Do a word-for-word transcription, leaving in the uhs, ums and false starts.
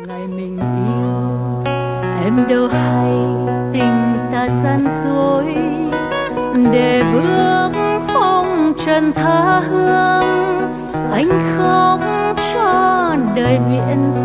ngày mình yêu em đâu hay tình ta gian dối để bước phong trần tha hương anh khóc cho đời viễn